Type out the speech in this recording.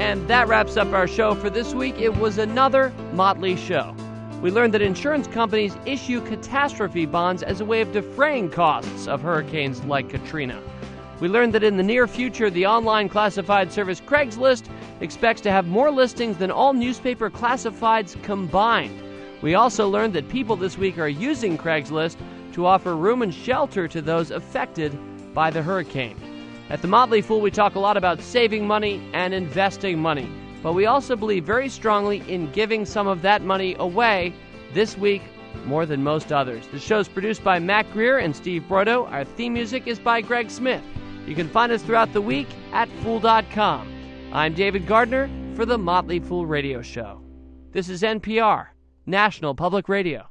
And that wraps up our show for this week. It was another Motley show. We learned that insurance companies issue catastrophe bonds as a way of defraying costs of hurricanes like Katrina. We learned that in the near future, the online classified service Craigslist expects to have more listings than all newspaper classifieds combined. We also learned that people this week are using Craigslist to offer room and shelter to those affected by the hurricane. At The Motley Fool, we talk a lot about saving money and investing money, but we also believe very strongly in giving some of that money away this week more than most others. The show's produced by Matt Greer and Steve Broido. Our theme music is by Greg Smith. You can find us throughout the week at Fool.com. I'm David Gardner for The Motley Fool Radio Show. This is NPR, National Public Radio.